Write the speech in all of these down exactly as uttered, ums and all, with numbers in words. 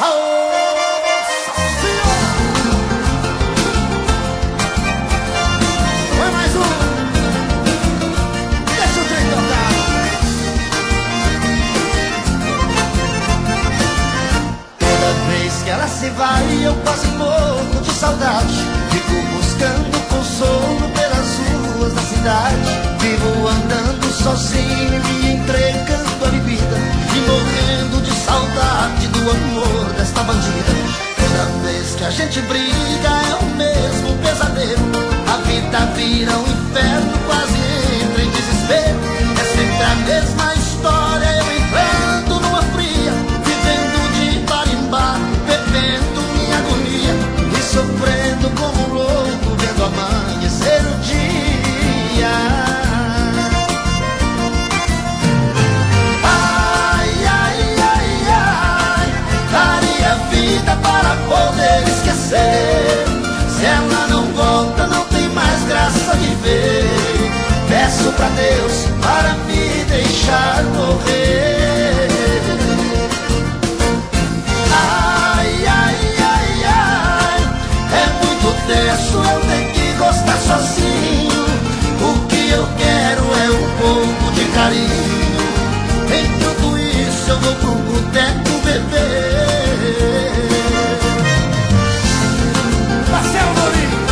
Se vai, eu quase morro de saudade. Fico buscando consolo pelas ruas da cidade. Vivo andando sozinho, me entregando a bebida e morrendo de saudade do amor desta bandida. Toda vez que a gente briga é o mesmo pesadelo. A vida vira um inferno, quase entra em desespero. É sempre a mesma história, eu entrando numa fria, vivendo de bar em bar, bebendo minha agonia e sofrendo como um louco, vendo amanhecer o dia. Ai, ai, ai, ai, daria vida para poder esquecer. Se ela não volta, não tem mais graça de ver. Peço pra Deus para me deixar morrer. Ai, ai, ai, ai, é muito tenso, eu tenho que gostar sozinho. O que eu quero é um pouco de carinho. Enquanto isso eu vou pro boteco beber. Marcelo Mourinho.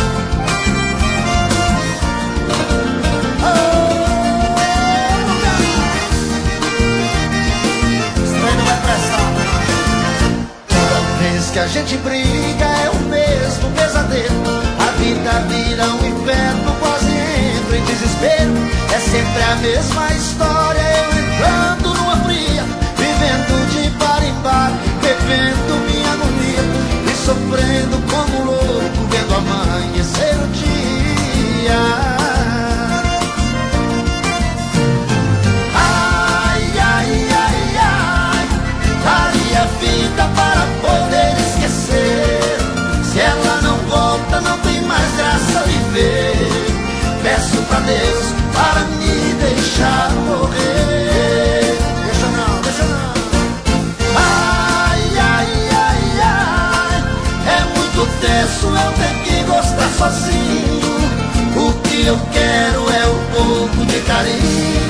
Que a gente briga é o mesmo pesadelo. A vida vira um inferno, quase entro em desespero. É sempre a mesma história, eu entrando numa fria, vivendo de bar em bar, bebendo minha agonia e sofrendo como louco, vendo amanhecer o dia. Ai, ai, ai, ai, daria vida para poder esquecer. Se ela não volta, não tem mais graça de ver. Peço pra Deus para me deixar morrer. Deixa não, deixa não. Ai, ai, ai, ai, é muito tenso, eu tenho que gostar sozinho. O que eu quero é um pouco de carinho.